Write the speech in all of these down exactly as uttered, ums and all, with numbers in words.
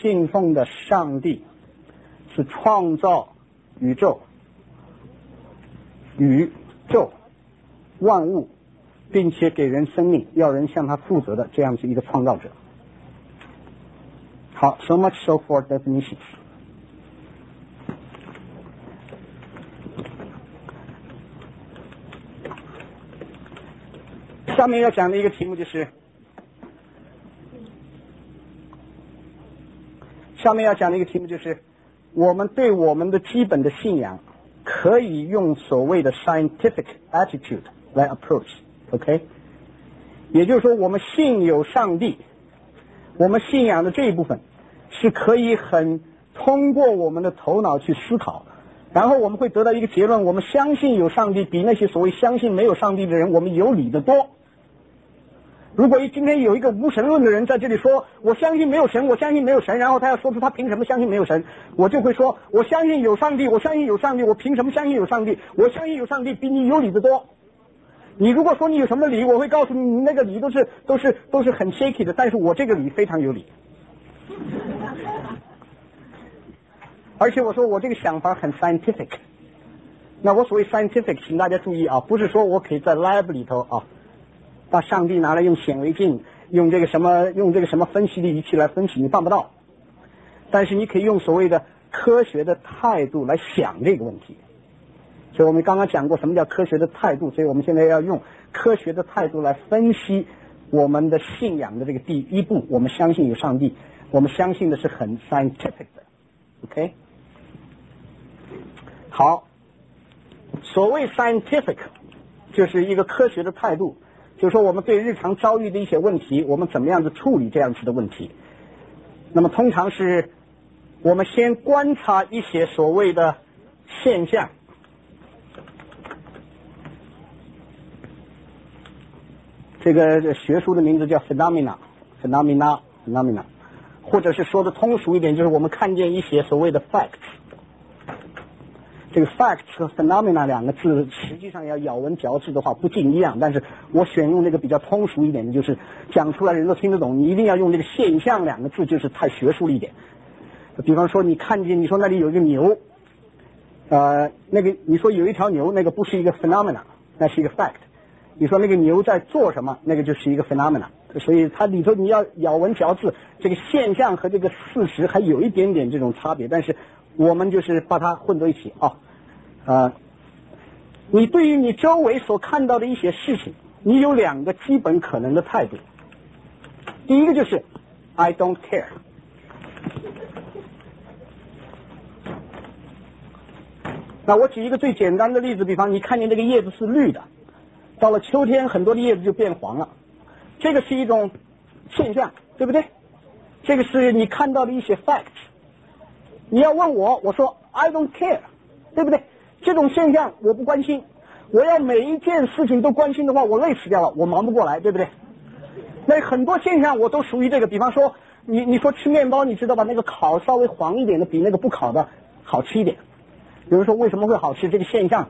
信奉的上帝是创造宇宙、宇宙万物，并且给人生命，要人向他负责的这样子一个创造者。好 ，so much so for definitions。下面要讲的一个题目就是，下面要讲的一个题目就是，我们对我们的基本的信仰，可以用所谓的 scientific attitude 来 approach，OK？、Okay? 也就是说，我们信有上帝，我们信仰的这一部分是可以很通过我们的头脑去思考，然后我们会得到一个结论：我们相信有上帝，比那些所谓相信没有上帝的人，我们有理得多。如果今天有一个无神论的人在这里说我相信没有神，我相信没有神，然后他要说出他凭什么相信没有神，我就会说我相信有上帝，我相信有上帝，我凭什么相信有上帝？我相信有上帝比你有理得多。你如果说你有什么理，我会告诉你，你那个理都是都是都是很 shaky 的，但是我这个理非常有理。而且我说我这个想法很 scientific。那我所谓 scientific， 请大家注意啊，不是说我可以在 lab 里头啊，把上帝拿来用显微镜，用这个什么用这个什么分析的仪器来分析，你办不到。但是你可以用所谓的科学的态度来想这个问题。所以我们刚刚讲过什么叫科学的态度，所以我们现在要用科学的态度来分析我们的信仰的这个第一步。我们相信有上帝，我们相信的是很 scientific 的 ，OK？ 好，所谓 scientific 就是一个科学的态度，就是说我们对日常遭遇的一些问题，我们怎么样子处理这样子的问题。那么通常是我们先观察一些所谓的现象，这个学术的名字叫 phenomena phenomena phenomena， 或者是说的通俗一点，就是我们看见一些所谓的 facts。这个 facts 和 phenomena 两个字实际上要咬文嚼字的话不尽一样，但是我选用那个比较通俗一点的，就是讲出来人都听得懂。你一定要用这个现象两个字，就是太学术了一点。比方说你看见你说那里有一个牛，呃，那个你说有一条牛，那个不是一个 phenomena， 那是一个 fact。你说那个牛在做什么，那个就是一个 phenomena。所以它里头你要咬文嚼字，这个现象和这个事实还有一点点这种差别，但是我们就是把它混在一起啊。呃，你对于你周围所看到的一些事情，你有两个基本可能的态度。第一个就是 I don't care。那我举一个最简单的例子，比方你看见这个叶子是绿的，到了秋天很多的叶子就变黄了，这个是一种现象，对不对？这个是你看到的一些 facts。你要问我，我说 I don't care， 对不对？这种现象我不关心，我要每一件事情都关心的话，我累死掉了，我忙不过来，对不对？那很多现象我都属于这个，比方说你你说吃面包，你知道吧？那个烤稍微黄一点的比那个不烤的好吃一点。有人说为什么会好吃？这个现象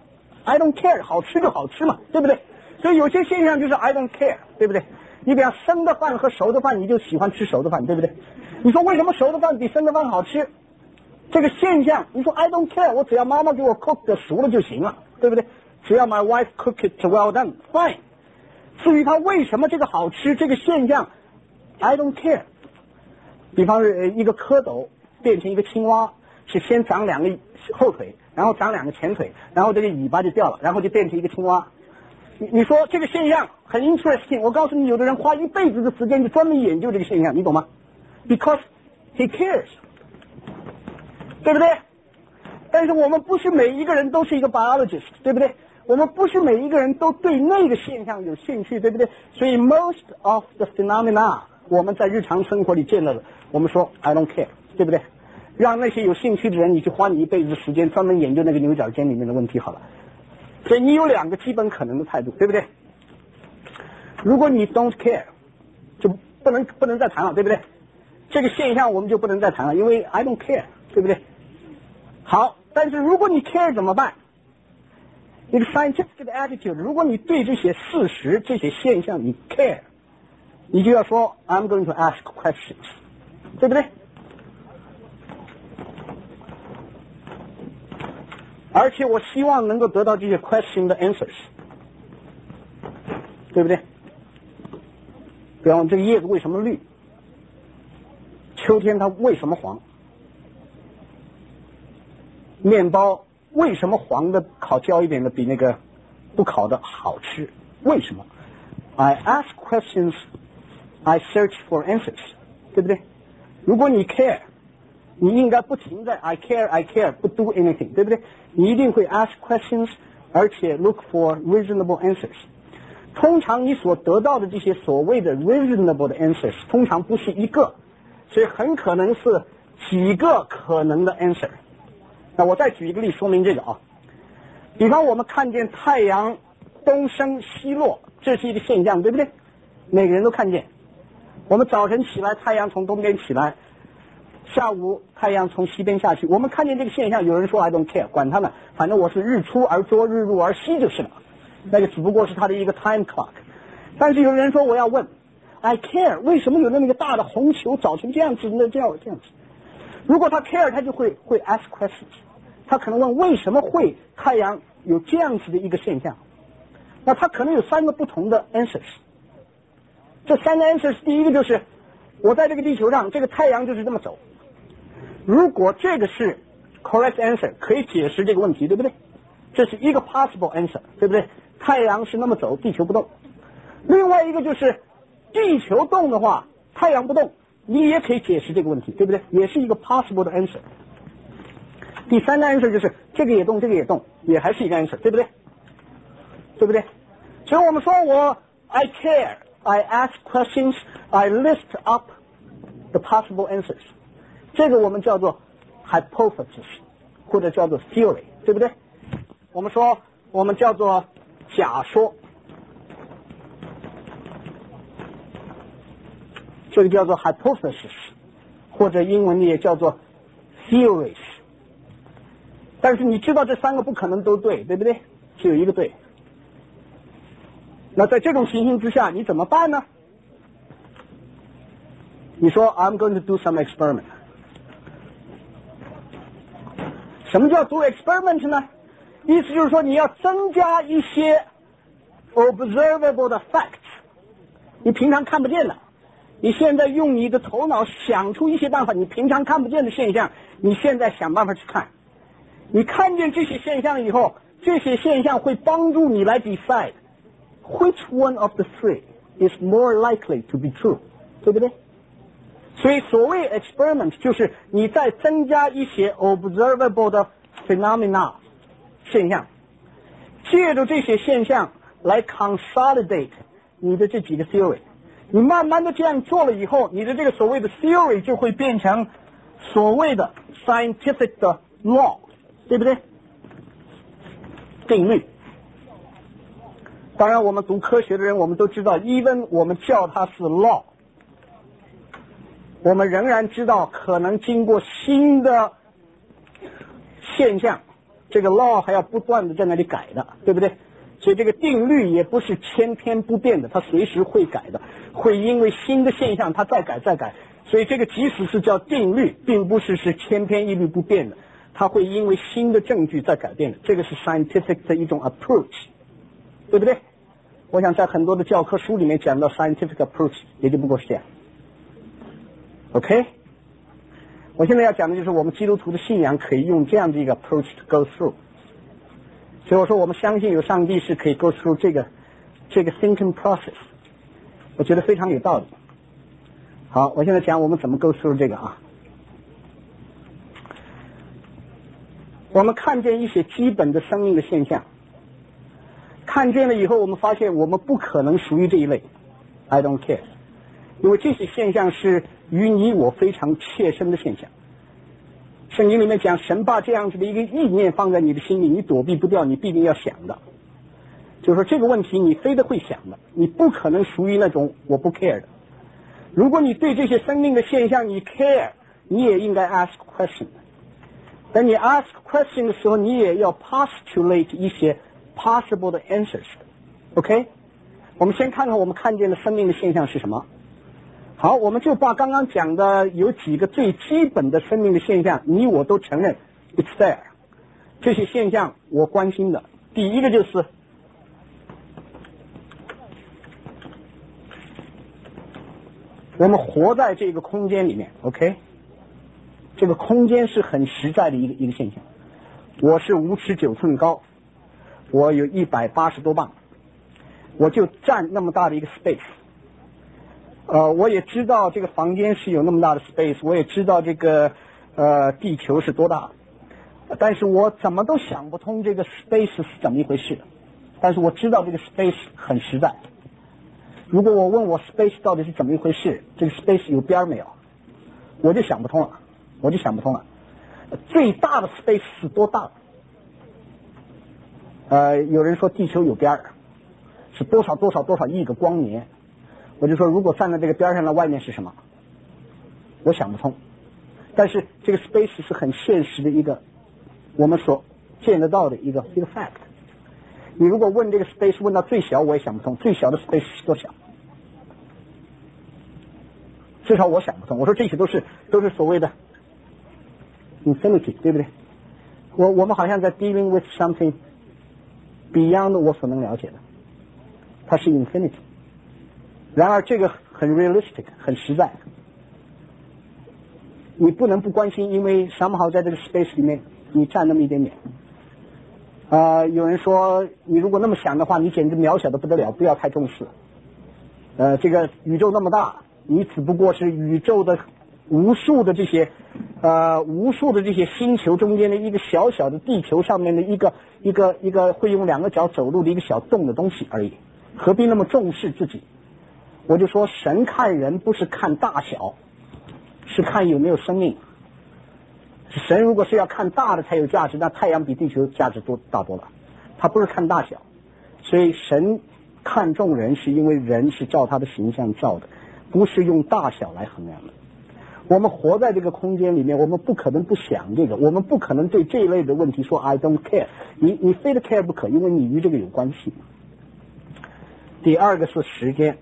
I don't care， 好吃就好吃嘛，对不对？所以有些现象就是 I don't care， 对不对？你比方生的饭和熟的饭，你就喜欢吃熟的饭，对不对？你说为什么熟的饭比生的饭好吃？这个现象，你说 I don't care， 我只要妈妈给我 cook 的熟了就行了，对不对？只要 my wife cook it well done fine。至于它为什么这个好吃，这个现象 I don't care。比方是一个蝌蚪变成一个青蛙，是先长两个后腿，然后长两个前腿，然后这个尾巴就掉了，然后就变成一个青蛙。你你说这个现象很 interesting， 我告诉你，有的人花一辈子的时间就专门研究这个现象，你懂吗 ？Because he cares。对不对？但是我们不是每一个人都是一个 biologist， 对不对？我们不是每一个人都对那个现象有兴趣，对不对？所以 most of the phenomena 我们在日常生活里见到的，我们说 I don't care， 对不对？让那些有兴趣的人，你去花你一辈子的时间专门研究那个牛角尖里面的问题好了。所以你有两个基本可能的态度，对不对？如果你 don't care， 就不能不能再谈了，对不对？这个现象我们就不能再谈了，因为 I don't care， 对不对？好，但是如果你 care 怎么办？一个 scientific 的 attitude， 如果你对这些事实、这些现象你 care， 你就要说 I'm going to ask questions， 对不对？ 而且我希望能够得到这些 question 的 answers， 对不对？比方这个叶子为什么绿？秋天它为什么黄？面包为什么黄的烤焦一点的比那个不烤的好吃？为什么 ？I ask questions, I search for answers， 对不对？如果你 care， 你应该不停在 I care, I care， 不 do anything， 对不对？你一定会 ask questions， 而且 look for reasonable answers。通常你所得到的这些所谓的 reasonable 的 answers， 通常不是一个，所以很可能是几个可能的 answer。那我再举一个例说明这个啊，比方我们看见太阳东升西落，这是一个现象，对不对？每个人都看见。我们早晨起来，太阳从东边起来，下午太阳从西边下去，我们看见这个现象。有人说 I don't care， 管他呢，反正我是日出而作，日入而息就是了。那个只不过是它的一个 time clock。但是有人说我要问 I care， 为什么有那么一个大的红球早晨这样子，那这样这样子？如果他 care， 他就会会 ask questions。他可能问为什么会太阳有这样子的一个现象？那他可能有三个不同的 answers。这三个 answers， 第一个就是我在这个地球上，这个太阳就是这么走。如果这个是 correct answer， 可以解释这个问题，对不对？这是一个 possible answer， 对不对？太阳是那么走，地球不动。另外一个就是地球动的话，太阳不动，你也可以解释这个问题，对不对？也是一个 possible 的 answer。第三个 answer 就是这个也动，这个也动，也还是一个 answer， 对不对？对不对？所以我们说我 I care, I ask questions, I list up the possible answers， 这个我们叫做 hypothesis 或者叫做 theory， 对不对？我们说我们叫做假说，这个叫做 hypothesis， 或者英文也叫做 theories。但是你知道这三个不可能都对，对不对？只有一个对。那在这种情形之下，你怎么办呢？你说 I'm going to do some experiment。什么叫 do experiment 呢？意思就是说你要增加一些 observable 的 facts， 你平常看不见的。你现在用你的头脑想出一些办法，你平常看不见的现象，你现在想办法去看。你看见这些现象以后，这些现象会帮助你来 decide which one of the three is more likely to be true， 对不对？所以所谓 experiment 就是你在增加一些 observable 的 phenomena 现象，借着这些现象来 consolidate 你的这几个 theory。你慢慢的这样做了以后，你的这个所谓的 theory 就会变成所谓的 scientific 的 law， 对不对？定律。当然我们读科学的人我们都知道 even 我们叫它是 law， 我们仍然知道可能经过新的现象，这个 law 还要不断的在那里改的，对不对？所以这个定律也不是千篇不变的，它随时会改的，会因为新的现象它再改再改。所以这个即使是叫定律，并不是是千篇一律不变的，它会因为新的证据在改变的。这个是 scientific 的一种 approach， 对不对？我想在很多的教科书里面讲到 scientific approach 也就不过是这样。 OK， 我现在要讲的就是我们基督徒的信仰可以用这样的一个 approach to go through。所以我说我们相信有上帝是可以 go through 这个这个 thinking process， 我觉得非常有道理。好，我现在讲我们怎么 go through 这个啊。我们看见一些基本的生命的现象，看见了以后我们发现我们不可能属于这一类 I don't care， 因为这些现象是与你我非常切身的现象。圣经里面讲神把这样子的一个意念放在你的心里，你躲避不掉，你必定要想的，就是说这个问题你非得会想的，你不可能属于那种我不 care 的。如果你对这些生命的现象你 care， 你也应该 ask question。 等你 ask question 的时候，你也要 postulate 一些 possible 的 answers。 OK， 我们先看看我们看见的生命的现象是什么。好，我们就把刚刚讲的有几个最基本的生命的现象，你我都承认 it's there， 这些现象我关心的第一个就是我们活在这个空间里面 ，OK， 这个空间是很实在的一个一个现象。我是五尺九寸高，我有一百八十多磅，我就占那么大的一个 space。呃，我也知道这个房间是有那么大的 space， 我也知道这个呃地球是多大，但是我怎么都想不通这个 space 是怎么一回事。但是我知道这个 space 很实在。如果我问我 space 到底是怎么一回事，这个 space 有边没有，我就想不通了，我就想不通了。最大的 space 是多大？呃，有人说地球有边儿，是多少多少多少亿个光年。我就说，如果站在这个边上的外面是什么？我想不通。但是这个 space 是很现实的一个，我们所见得到的一个一个 fact。你如果问这个 space 问到最小，我也想不通，最小的 space 是多小？至少我想不通。我说这些都是都是所谓的 infinity， 对不对？我我们好像在 dealing with something beyond 我所能了解的，它是 infinity。然而这个很 realistic， 很实在。你不能不关心，因为 somehow 在这个 space 里面你占那么一点点。啊、呃，有人说你如果那么想的话，你简直渺小的不得了，不要太重视。呃，这个宇宙那么大，你只不过是宇宙的无数的这些呃无数的这些星球中间的一个小小的地球上面的一个一个一个会用两个脚走路的一个小洞的东西而已，何必那么重视自己？我就说神看人不是看大小，是看有没有生命。神如果是要看大的才有价值，那太阳比地球价值多大多了。他不是看大小，所以神看重人是因为人是照他的形象造的，不是用大小来衡量的。我们活在这个空间里面，我们不可能不想这个，我们不可能对这一类的问题说 I don't care， 你你非得 care 不可，因为你与这个有关系。第二个是时间。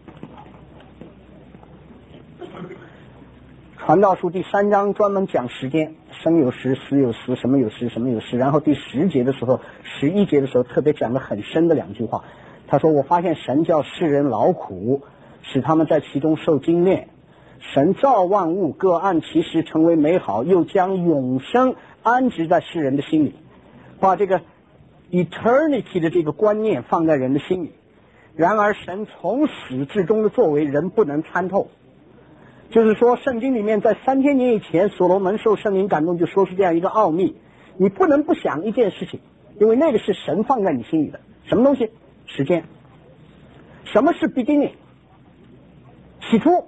传道书第三章专门讲时间，生有时，死有时，什么有时，什么有时。然后第十节的时候，十一节的时候特别讲了很深的两句话。他说：“我发现神叫世人劳苦，使他们在其中受精炼。神造万物，各按其时成为美好，又将永生安置在世人的心里，把这个 eternity 的这个观念放在人的心里。然而，神从始至终的作为，人不能参透。”就是说，圣经里面在三千年以前，所罗门受圣灵感动，就说是这样一个奥秘。你不能不想一件事情，因为那个是神放在你心里的。什么东西？时间。什么是 beginning？ 起初。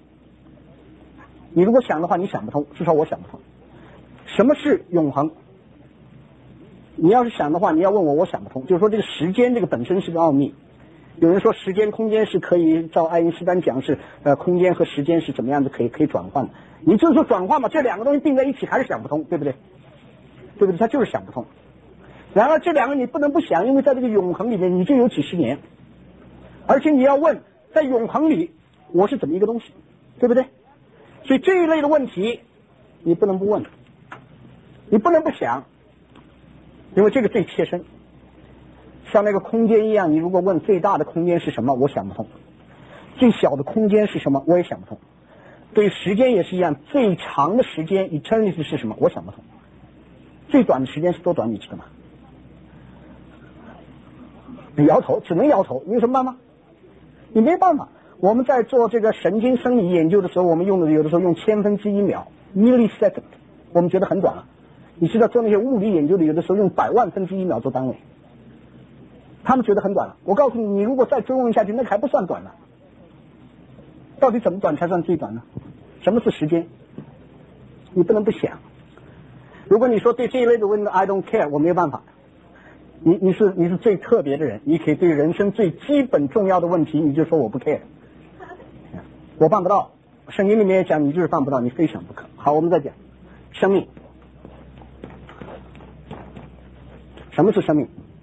你如果想的话，你想不通，至少我想不通。什么是永恒？你要是想的话，你要问我，我想不通。就是说，这个时间这个本身是个奥秘。有人说时间空间是可以照爱因斯坦讲是呃空间和时间是怎么样子可以可以转换的，你就是说转换嘛，这两个东西并在一起还是想不通，对不对？对不对？他就是想不通。然而这两个你不能不想，因为在这个永恒里面你就有几十年，而且你要问在永恒里我是怎么一个东西，对不对？所以这一类的问题你不能不问，你不能不想，因为这个最切身。像那个空间一样，你如果问最大的空间是什么，我想不通；最小的空间是什么，我也想不通。对时间也是一样，最长的时间 eternity 是什么，我想不通。最短的时间是多短，你知道吗？你摇头，只能摇头，你有什么办法？你没办法。我们在做这个神经生理研究的时候，我们用的有的时候用千分之一秒 millisecond， 我们觉得很短了。你知道做那些物理研究的，有的时候用百万分之一秒做单位。他们觉得很短了，我告诉你，你如果再追问下去，那还不算短了。到底怎么短才算最短呢？什么是时间？你不能不想。如果你说对这一类的问题 I don't care， 我没有办法。你你是你是最特别的人，你可以对人生最基本重要的问题，你就说我不 care， 我办不到。圣经里面也讲，你就是办不到，你非想不可。好，我们再讲生命。什么是生命？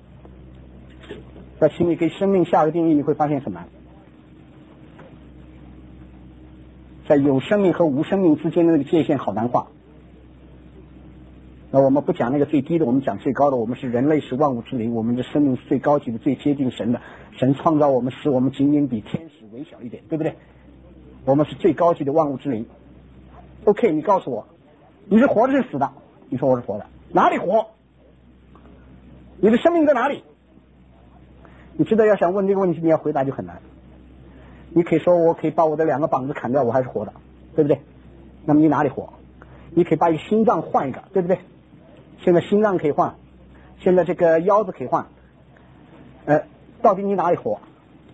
在心里给生命下个定义，你会发现什么？在有生命和无生命之间的那个界限好难画。 那我们不讲那个最低的，我们讲最高的。我们是人类，是万物之灵，我们的生命是最高级的，最接近神的。神创造我们，使我们仅仅比天使微小一点，对不对？我们是最高级的万物之灵。OK， 你告诉我，你是活的是死的？你说我是活的，哪里活？你的生命在哪里？你知道要想问这个问题，你要回答就很难。你可以说我可以把我的两个膀子砍掉，我还是活的，对不对？那么你哪里活？你可以把一个心脏换一个，对不对？现在心脏可以换，现在这个腰子可以换，呃，到底你哪里活？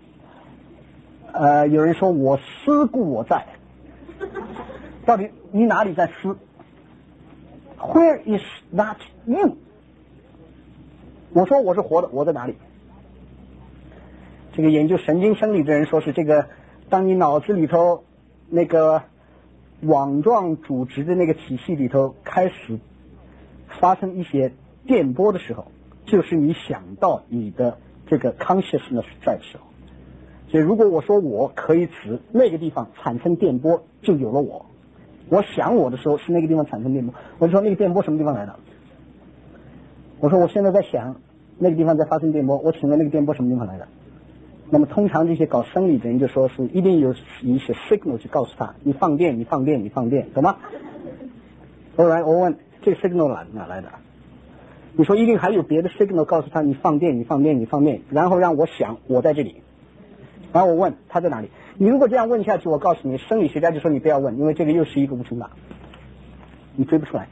呃，有人说我思故我在，到底你哪里在思 ？Where is that you？ 我说我是活的，我在哪里？这个研究神经生理的人说是这个，当你脑子里头那个网状组织的那个体系里头开始发生一些电波的时候，就是你想到你的这个 consciousness 在的时候。所以如果我说我可以指那个地方产生电波，就有了我。我想我的时候是那个地方产生电波，我就说那个电波什么地方来的？我说我现在在想那个地方在发生电波，我请问那个电波什么地方来的？那么通常这些搞生理的人就说是一定有一些 signal 去告诉他，你放电，你放电，你放电，懂吗？后来我问这个 signal 哪哪来的？你说一定还有别的 signal 告诉他你放电，你放电，你放电，然后让我想我在这里，然后我问他在哪里？你如果这样问下去，我告诉你，生理学家就说你不要问，因为这个又是一个无穷大，你追不出来。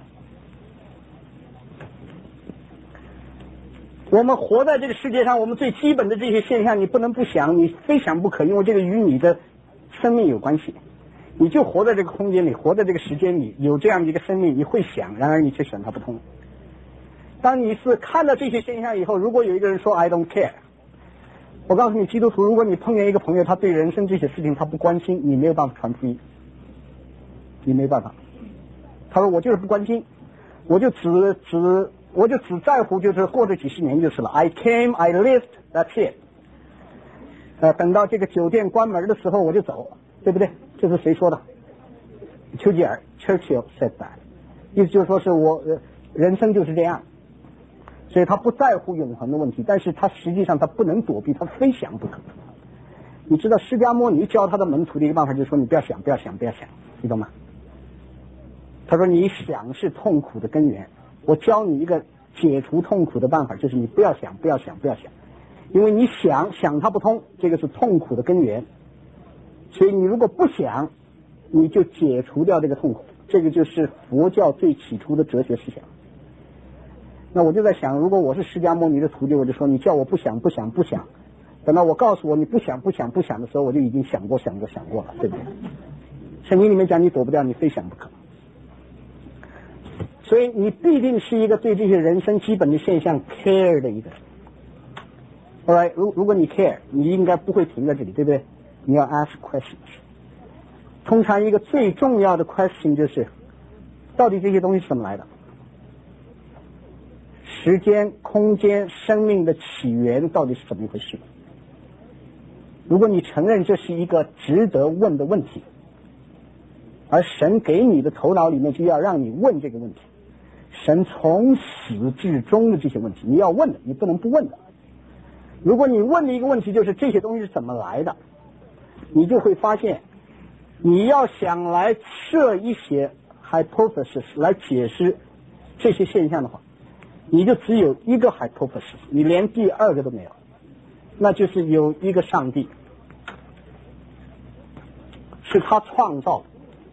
我们活在这个世界上，我们最基本的这些现象，你不能不想，你非想不可，因为这个与你的生命有关系。你就活在这个空间里，活在这个时间里，有这样的一个生命，你会想，然而你却想它不通。当你是看到这些现象以后，如果有一个人说 I don't care， 我告诉你，基督徒，如果你碰见一个朋友，他对人生这些事情他不关心，你没有办法传福音，你没办法。他说我就是不关心，我就只只。我就只在乎就是过这几十年就是了。I came, I lived, that's it。呃，等到这个酒店关门的时候我就走，对不对？这是谁说的？丘吉尔 Churchill said that。意思就是说是我、呃、人生就是这样，所以他不在乎永恒的问题，但是他实际上他不能躲避，他非想不可。你知道释迦牟尼教他的门徒的一个办法就是说你不要想，不要想，不要想，你懂吗？他说你想是痛苦的根源。我教你一个解除痛苦的办法，就是你不要想，不要想，不要想，因为你想想它不通，这个是痛苦的根源。所以你如果不想，你就解除掉这个痛苦，这个就是佛教最起初的哲学思想。那我就在想，如果我是释迦牟尼的徒弟，我就说你叫我不想，不想，不想，等到我告诉我你不想，不想，不想的时候，我就已经想过，想过，想过了，对不对？圣经里面讲你躲不掉，你非想不可。所以你必定是一个对这些人生基本的现象 care 的一个人。Alright， 如如果你 care， 你应该不会停在这里，对不对？你要 ask questions。通常一个最重要的 question 就是，到底这些东西是怎么来的？时间、空间、生命的起源到底是怎么一回事？如果你承认这是一个值得问的问题，而神给你的头脑里面就要让你问这个问题。神从始至终的这些问题，你要问的，你不能不问的。如果你问的一个问题就是这些东西是怎么来的，你就会发现，你要想来设一些 hypothesis 来解释这些现象的话，你就只有一个 hypothesis， 你连第二个都没有，那就是有一个上帝，是他创造的。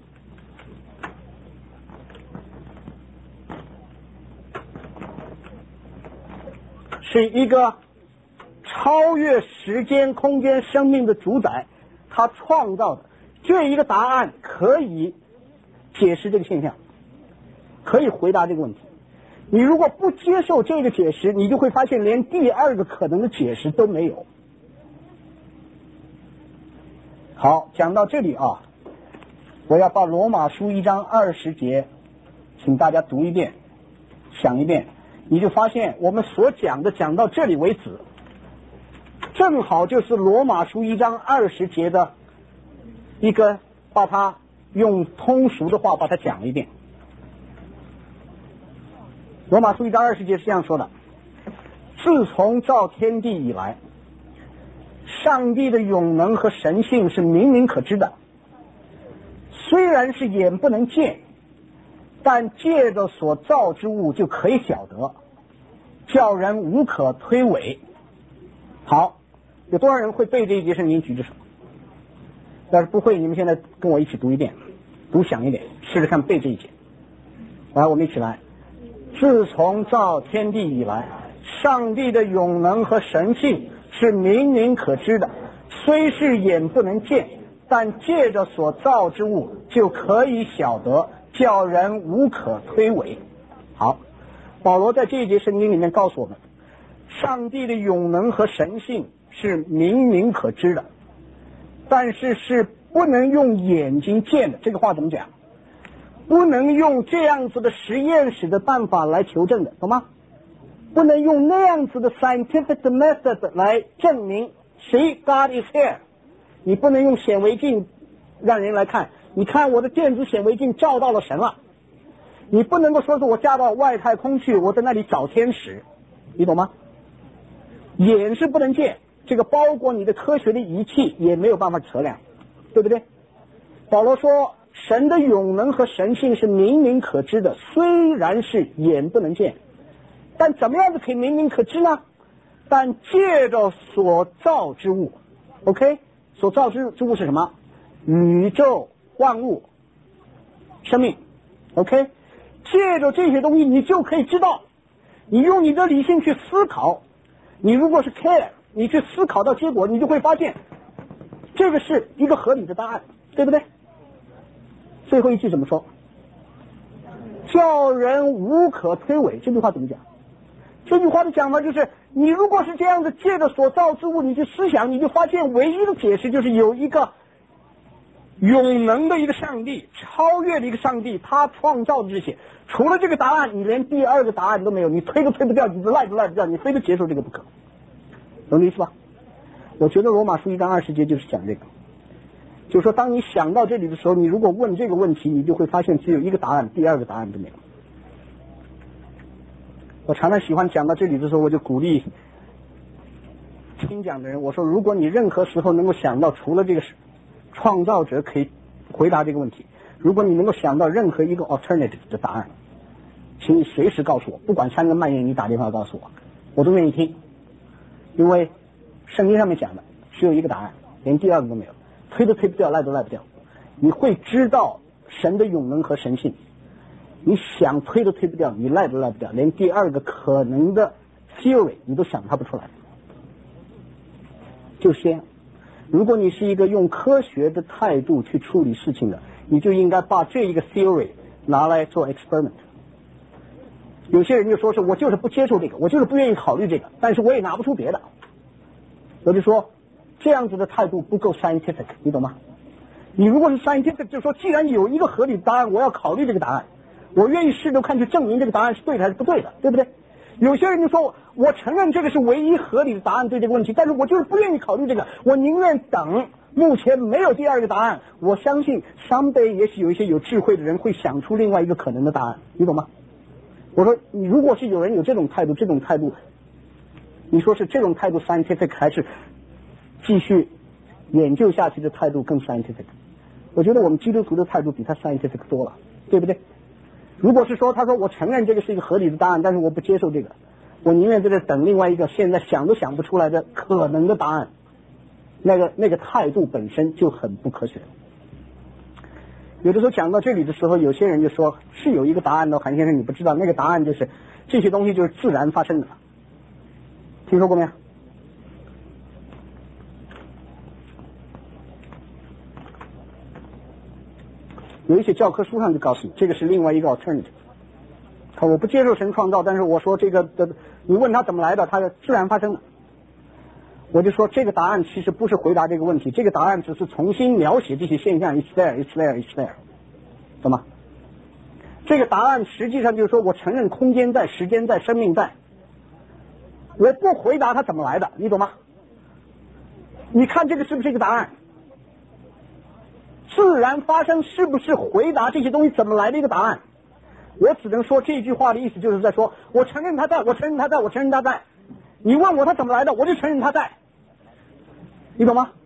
是一个超越时间、空间、生命的主宰，他创造的这一个答案可以解释这个现象，可以回答这个问题。你如果不接受这个解释，你就会发现连第二个可能的解释都没有。好，讲到这里啊，我要把罗马书一章二十节，请大家读一遍，想一遍。你就发现我们所讲的讲到这里为止，正好就是罗马书一章二十节的一个，把它用通俗的话把它讲一遍。 罗马书一章二十节是这样说的：自从造天地以来，上帝的永能和神性是明明可知的，虽然是眼不能见，但借着所造之物就可以晓得，叫人无可推诿。好，有多少人会背这一节圣经？举着手。要是不会，你们现在跟我一起读一遍，读响一点，试试看背这一节。来，我们一起来。自从造天地以来，上帝的永能和神性是明明可知的，虽是眼不能见，但借着所造之物就可以晓得，叫人无可推诿。好，保罗在这一节圣经里面告诉我们，上帝的永能和神性是明明可知的，但是是不能用眼睛见的。这个话怎么讲？不能用这样子的实验室的办法来求证的，懂吗？不能用那样子的 scientific method 来证明谁 God is here。你不能用显微镜让人来看，你看我的电子显微镜照到了神了。你不能够说是我嫁到外太空去，我在那里找天使，你懂吗？眼是不能见，这个包括你的科学的仪器也没有办法测量，对不对？保罗说神的永能和神性是明明可知的，虽然是眼不能见，但怎么样子可以明明可知呢？但借着所造之物 ，OK， 所造之之物是什么？宇宙万物生命 ，OK， 借着这些东西你就可以知道，你用你的理性去思考，你如果是 care， 你去思考到结果，你就会发现这个是一个合理的答案，对不对？最后一句怎么说？叫人无可推诿。这句话怎么讲？这句话的讲法就是，你如果是这样子借着所造之物你去思想，你就发现唯一的解释就是有一个永能的一个上帝，超越的一个上帝，他创造的这些，除了这个答案你连第二个答案都没有，你推都推不掉，你赖都赖不掉，你非得接受这个不可，懂意思吧？我觉得罗马书一章二十节就是讲这个，就是说当你想到这里的时候，你如果问这个问题，你就会发现只有一个答案，第二个答案都没有。我常常喜欢讲到这里的时候，我就鼓励听讲的人，我说如果你任何时候能够想到除了这个创造者可以回答这个问题，如果你能够想到任何一个 alternative 的答案，请你随时告诉我，不管三更半夜你打电话告诉我，我都愿意听，因为圣经上面讲的只有一个答案，连第二个都没有，推都推不掉，赖都赖不掉。你会知道神的永能和神性，你想推都推不掉，你赖都赖不掉，连第二个可能的 theory 你都想它不出来。就是这样，如果你是一个用科学的态度去处理事情的，你就应该把这一个 theory 拿来做 experiment。有些人就说是我就是不接受这个，我就是不愿意考虑这个，但是我也拿不出别的。我就说这样子的态度不够 scientific， 你懂吗？你如果是 scientific， 就说既然有一个合理的答案，我要考虑这个答案，我愿意试着看去证明这个答案是对的还是不对的，对不对？有些人就说我承认这个是唯一合理的答案对这个问题，但是我就是不愿意考虑这个，我宁愿等，目前没有第二个答案，我相信 someday 也许有一些有智慧的人会想出另外一个可能的答案，你懂吗？我说你如果是有人有这种态度，这种态度你说是这种态度 scientific 还是继续研究下去的态度更 scientific？ 我觉得我们基督徒的态度比他 scientific 多了，对不对？如果是说他说我承认这个是一个合理的答案，但是我不接受这个，我宁愿在这等另外一个现在想都想不出来的可能的答案，那个那个态度本身就很不科学。有的时候讲到这里的时候，有些人就说是有一个答案的，韩先生你不知道，那个答案就是这些东西就是自然发生的，听说过没有？有一些教科书上就告诉你，这个是另外一个 alternative。我不接受神创造，但是我说这个的，你问他怎么来的，他是自然发生的。我就说这个答案其实不是回答这个问题，这个答案只是重新描写这些现象 ，it's there, it's there, it's there， 懂吗？这个答案实际上就是说我承认空间在，时间在，生命在，我不回答它怎么来的，你懂吗？你看这个是不是一个答案？自然发生是不是回答这些东西怎么来的一个答案？ 我只能说这句话的意思就是在说，我承认他在，我承认他在，我承认他在。你问我他怎么来的，我就承认他在。你懂吗？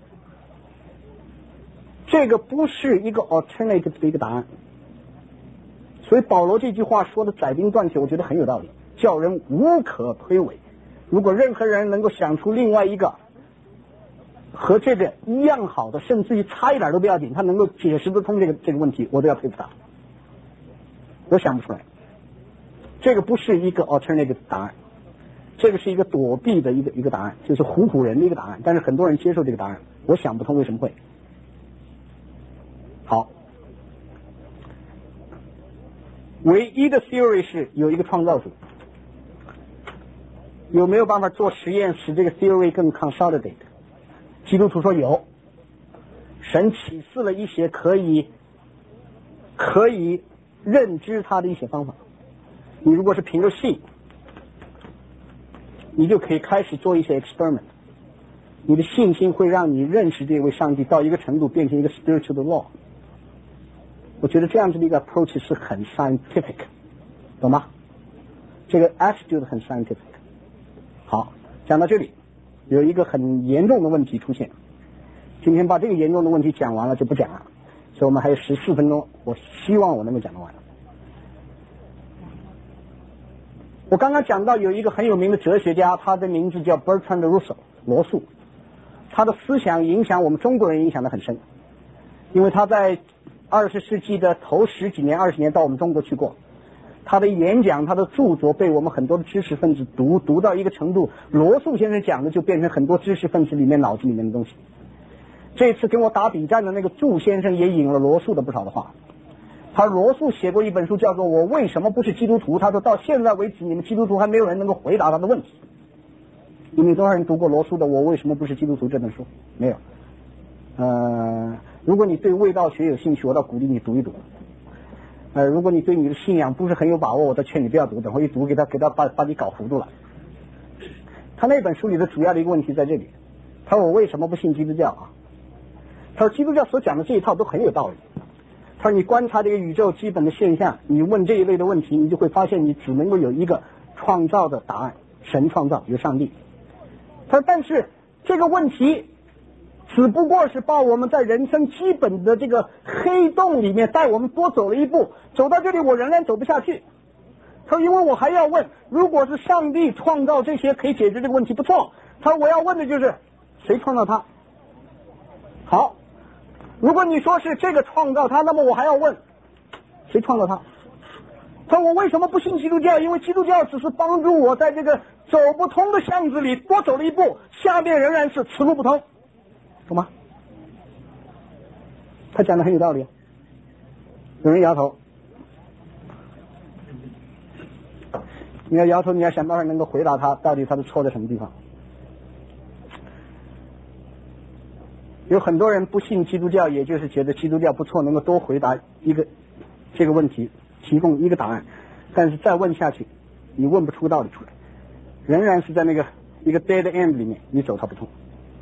这个不是一个 alternative 的一个答案。所以保罗这句话说的斩钉断铁，我觉得很有道理，叫人无可推诿。如果任何人能够想出另外一个和这个一样好的，甚至于差一点都不要紧，他能够解释得通这个这个问题，我都要佩服他。我想不出来，这个不是一个 alternative 答案，这个是一个躲避的一个一个答案，就是唬唬人的一个答案。但是很多人接受这个答案，我想不通为什么会。好，唯一的 theory 是有一个创造主，有没有办法做实验使这个 theory 更 consolidate？ 基督徒说有，神启示了一些可以可以认知它的一些方法。你如果是凭着信，你就可以开始做一些 experiment， 你的信心会让你认识这位上帝到一个程度，变成一个 spiritual 的 law。 我觉得这样子的一个 approach 是很 scientific， 懂吗？这个 attitude 很 scientific。 好，讲到这里有一个很严重的问题出现，今天把这个严重的问题讲完了就不讲了，所以我们还有十四分钟，我希望我能够讲得完。我刚刚讲到有一个很有名的哲学家，他的名字叫 Bertrand Russell 罗素，他的思想影响我们中国人影响得很深，因为他在二十世纪的头十几年二十年到我们中国去过，他的演讲他的著作被我们很多的知识分子读读到一个程度，罗素先生讲的就变成很多知识分子里面脑子里面的东西。这次跟我打比战的那个祝先生也引了罗素的不少的话，他罗素写过一本书叫做《我为什么不是基督徒》，他说到现在为止你们基督徒还没有人能够回答他的问题。你们有多少人读过罗素的《我为什么不是基督徒》这本书？没有。呃，如果你对卫道学有兴趣，我倒鼓励你读一读。呃，如果你对你的信仰不是很有把握，我倒劝你不要读，等会一读给他给他把把你搞糊涂了。他那本书里的主要的一个问题在这里，他说我为什么不信基督教啊？他说基督教所讲的这一套都很有道理。他说你观察这个宇宙基本的现象，你问这一类的问题，你就会发现你只能够有一个创造的答案，神创造，有上帝。他说但是这个问题只不过是把我们在人生基本的这个黑洞里面带我们多走了一步，走到这里我仍然走不下去。他说因为我还要问，如果是上帝创造这些可以解决这个问题，不错。他说我要问的就是谁创造它。好，如果你说是这个创造它，那么我还要问谁创造它。他说我为什么不信基督教？因为基督教只是帮助我在这个走不通的巷子里多走了一步，下面仍然是此路不通，懂吗？他讲的很有道理。有人摇头，你要摇头，你要想办法能够回答他到底他的错在什么地方。有很多人不信基督教，也就是觉得基督教不错，能够多回答一个这个问题，提供一个答案，但是再问下去你问不出道理出来，仍然是在那个一个 dead end 里面，你走它不通。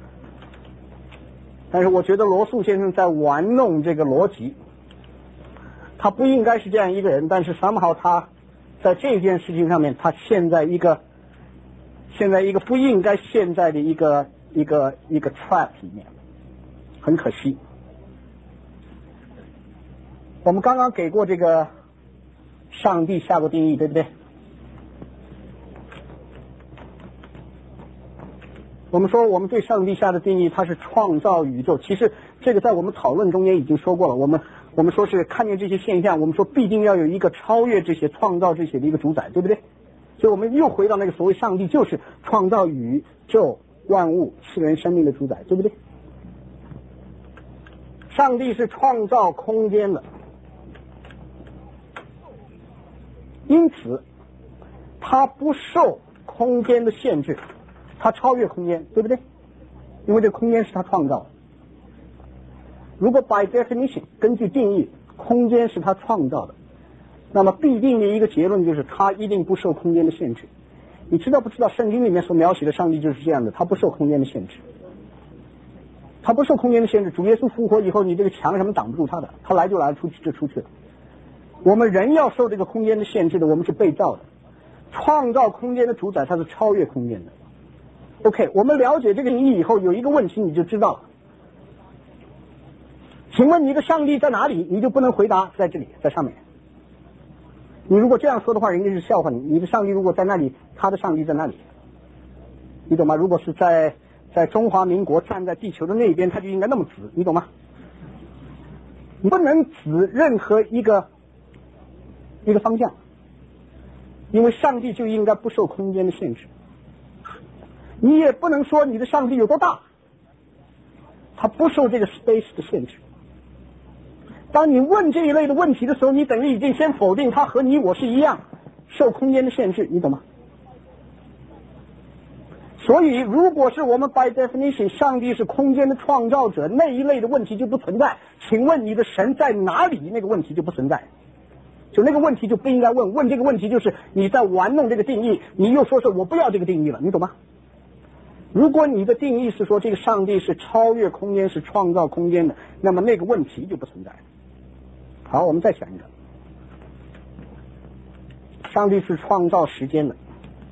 但是我觉得罗素先生在玩弄这个逻辑，他不应该是这样一个人，但是somehow他在这件事情上面，他陷在一个现在一个不应该陷在的一个一个一个 trap 里面，很可惜。我们刚刚给过这个上帝下过定义，对不对？我们说我们对上帝下的定义，它是创造宇宙。其实这个在我们讨论中间已经说过了。我们我们说是看见这些现象，我们说必定要有一个超越这些、创造这些的一个主宰，对不对？所以我们又回到那个所谓上帝就是创造宇宙万物、赐人生命的主宰，对不对？上帝是创造空间的，因此他不受空间的限制，他超越空间，对不对？因为这空间是他创造的。如果 by definition 根据定义，空间是他创造的，那么必定的一个结论就是他一定不受空间的限制。你知道不知道圣经里面所描写的上帝就是这样的，他不受空间的限制，他不受空间的限制。主耶稣复活以后，你这个墙什么挡不住他的，他来就来，出去就出去了。 我们人要受这个空间的限制的，我们是被造的。创造空间的主宰，它是超越空间的。OK， 我们了解这个定义以后，有一个问题你就知道了。请问你的上帝在哪里？你就不能回答在这里，在上面。你如果这样说的话，人家是笑话你。你的上帝如果在那里，他的上帝在那里，你懂吗？如果是在在中华民国站在地球的那边，他就应该那么指，你懂吗？你不能指任何一个一个方向，因为上帝就应该不受空间的限制。你也不能说你的上帝有多大，他不受这个 space 的限制。当你问这一类的问题的时候，你等于已经先否定他和你我是一样受空间的限制，你懂吗？所以如果是我们 by definition 上帝是空间的创造者，那一类的问题就不存在。请问你的神在哪里？那个问题就不存在，就那个问题就不应该问。问这个问题就是你在玩弄这个定义，你又说是我不要这个定义了，你懂吗？如果你的定义是说这个上帝是超越空间，是创造空间的，那么那个问题就不存在。好，我们再想一个，上帝是创造时间的。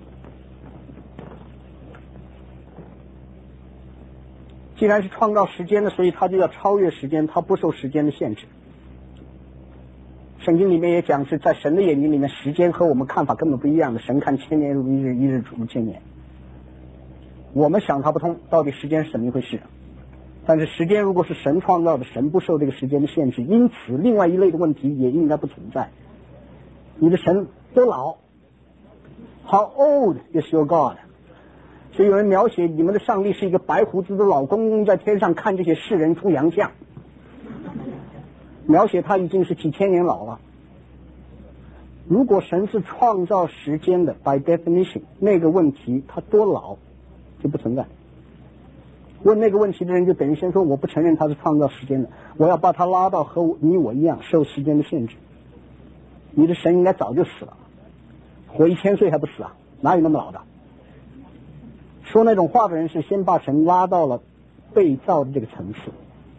既然是创造时间的，所以他就要超越时间，他不受时间的限制。圣经里面也讲是在神的眼睛里面，时间和我们看法根本不一样的，神看千年如一日，一日如千年。我们想它不通，到底时间是怎么一回事？但是时间如果是神创造的，神不受这个时间的限制，因此另外一类的问题也应该不存在。你的神多老 ？How old is your God？ 所以有人描写你们的上帝是一个白胡子的老公公，在天上看这些世人出洋相，描写他已经是几千年老了。如果神是创造时间的 by definition， 那个问题他多老就不存在。问那个问题的人就等于先说我不承认他是创造时间的，我要把他拉到和你我一样受时间的限制。你的神应该早就死了，活一千岁还不死啊？哪有那么老的？说那种话的人是先把神拉到了被造的这个层次。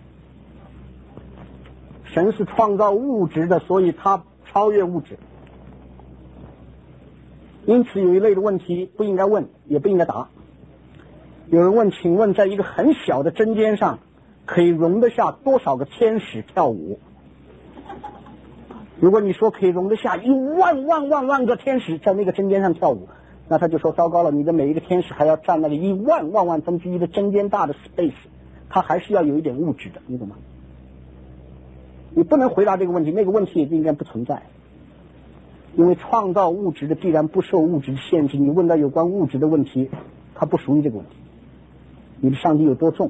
神是创造物质的，所以他超越物质。因此有一类的问题不应该问，也不应该答。有人问，请问在一个很小的针尖上可以容得下多少个天使跳舞？如果你说可以容得下一万万万万个天使在那个针尖上跳舞，那他就说糟糕了，你的每一个天使还要占那个一万万万分之一的针尖大的 space， 它还是要有一点物质的，你懂吗？你不能回答这个问题，那个问题也应该不存在，因为创造物质的必然不受物质的限制。你问到有关物质的问题，它不属于这个问题。你的上帝有多重？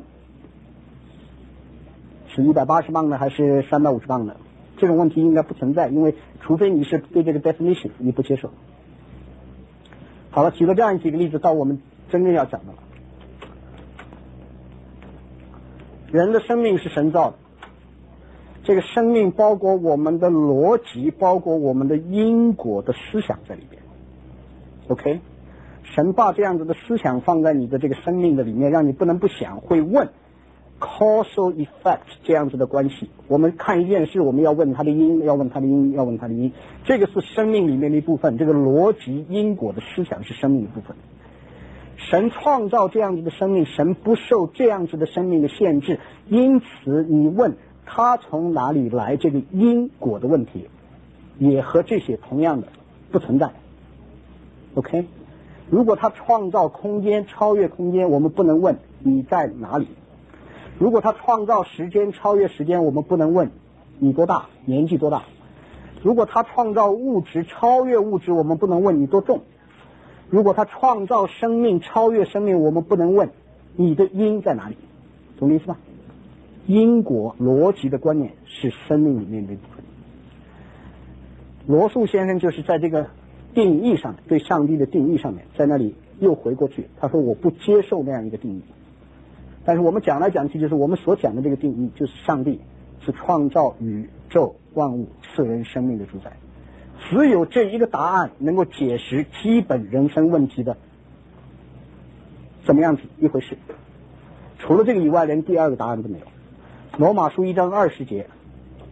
是一百八十磅的还是三百五十磅的？这种问题应该不存在，因为除非你是对这个 definition 你不接受。好了，举了这样几个例子，到我们真正要讲的了。人的生命是神造的，这个生命包括我们的逻辑，包括我们的因果的思想在里边。OK， 神把这样子的思想放在你的这个生命的里面，让你不能不想，会问 causal effect 这样子的关系。我们看一件事，我们要问它的因，要问它的因，要问它的因，这个是生命里面的一部分，这个逻辑因果的思想是生命的一部分。神创造这样子的生命，神不受这样子的生命的限制，因此你问他从哪里来，这个因果的问题也和这些同样的不存在。 OK， 如果他创造空间超越空间，我们不能问你在哪里；如果他创造时间超越时间，我们不能问你多大，年纪多大；如果他创造物质超越物质，我们不能问你多重；如果他创造生命超越生命，我们不能问你的因在哪里。懂我意思吧？因果逻辑的观念是生命里面的一部分。罗素先生就是在这个定义上，对上帝的定义上面，在那里又回过去，他说我不接受那样一个定义。但是我们讲来讲去，就是我们所讲的这个定义，就是上帝是创造宇宙万物赐人生命的主宰。只有这一个答案能够解释基本人生问题的怎么样子一回事，除了这个以外，连第二个答案都没有。罗马书一章二十节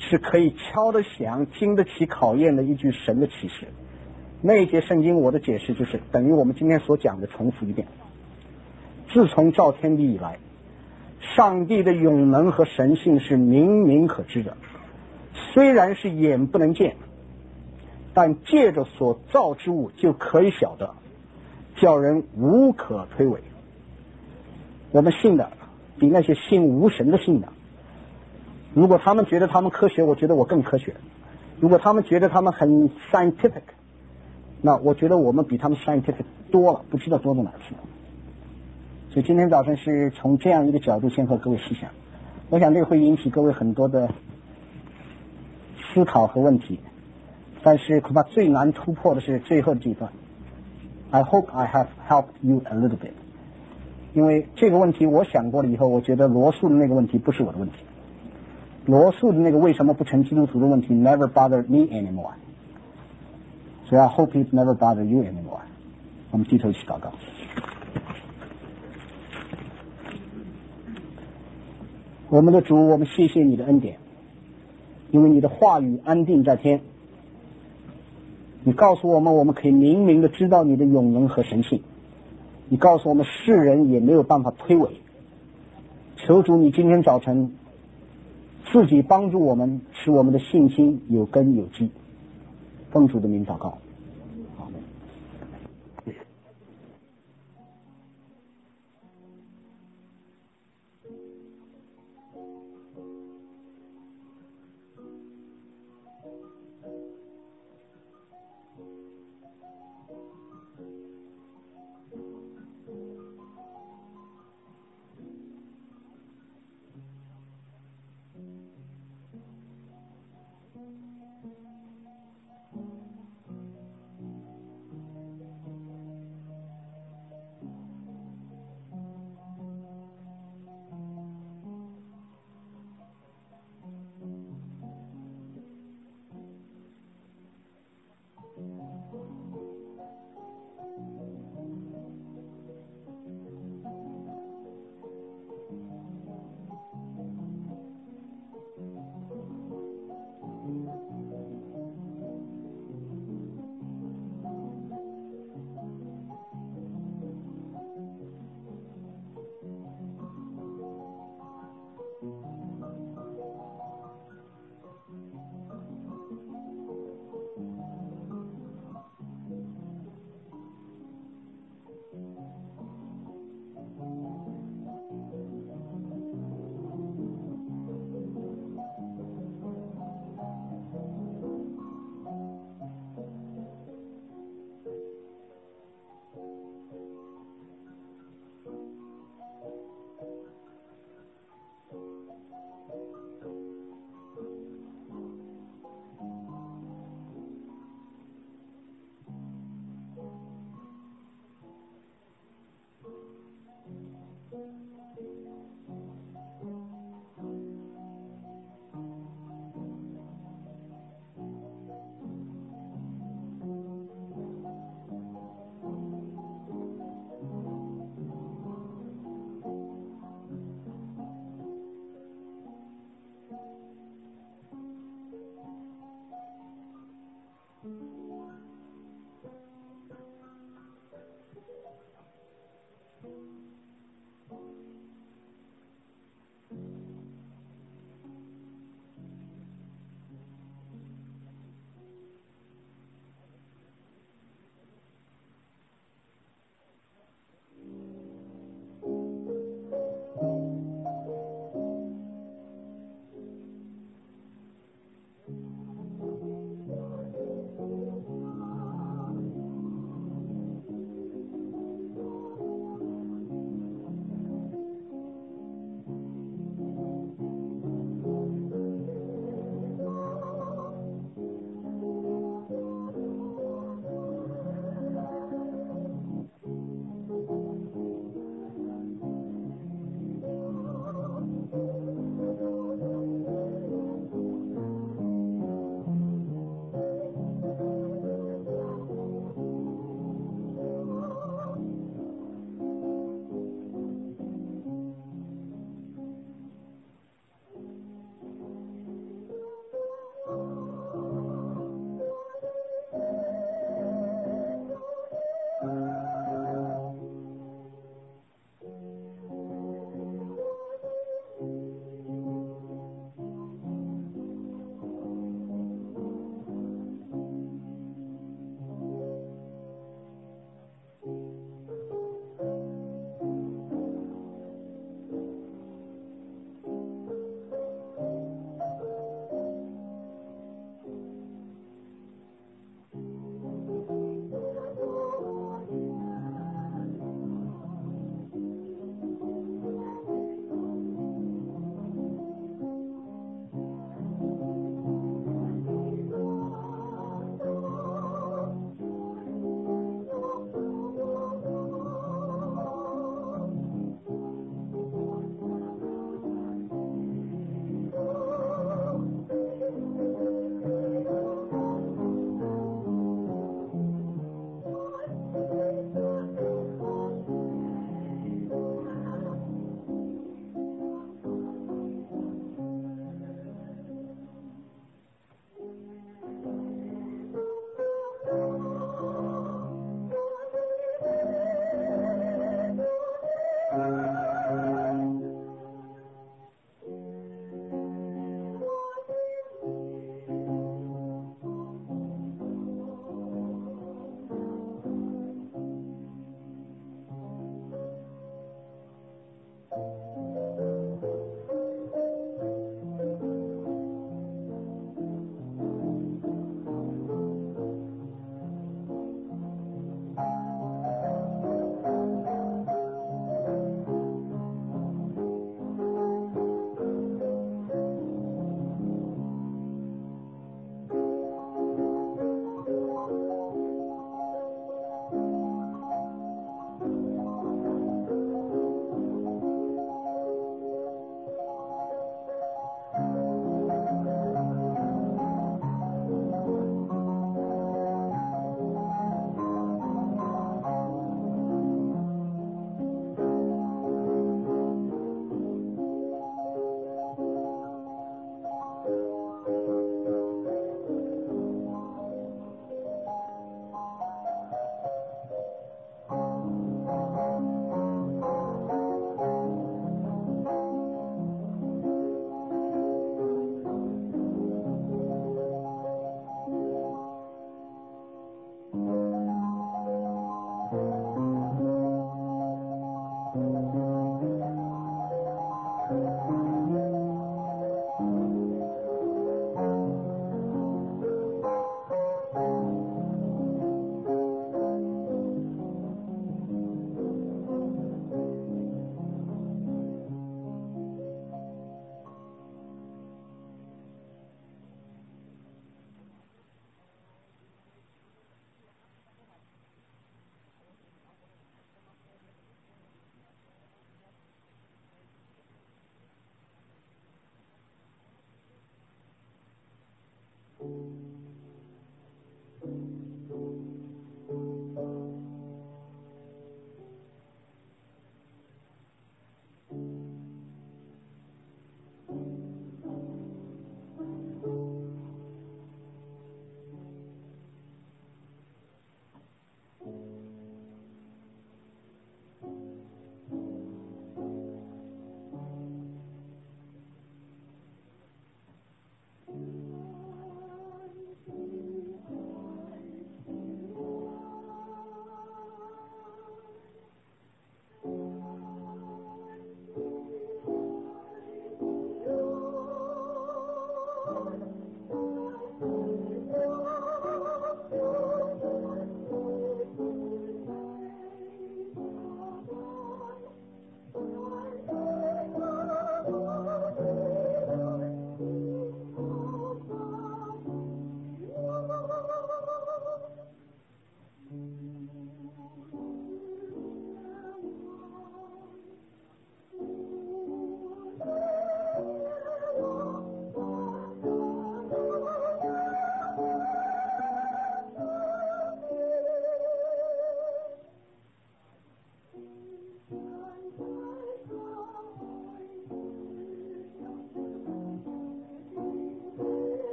是可以敲得响、经得起考验的一句神的启示。那一节圣经我的解释就是等于我们今天所讲的重复一遍。自从造天地以来，上帝的永能和神性是明明可知的，虽然是眼不能见，但借着所造之物就可以晓得，叫人无可推诿。我们信的比那些信无神的信的，如果他们觉得他们科学，我觉得我更科学；如果他们觉得他们很 scientific， 那我觉得我们比他们 scientific 多了，不知道多到哪去了。所以今天早晨是从这样一个角度先和各位思想，我想这个会引起各位很多的思考和问题，但是恐怕最难突破的是最后的这一段。I hope I have helped you a little bit， 因为这个问题我想过了以后，我觉得罗素的那个问题不是我的问题，罗素的那个为什么不成基督徒的问题 never bothered me anymore， 所以 I hope it never bother you anymore。 我们低头一起祷告。我们的主，我们谢谢你的恩典，因为你的话语安定在天，你告诉我们我们可以明明的知道你的永能和神性，你告诉我们世人也没有办法推诿。求主你今天早晨自己帮助我们，使我们的信心有根有基。奉主的名祷告。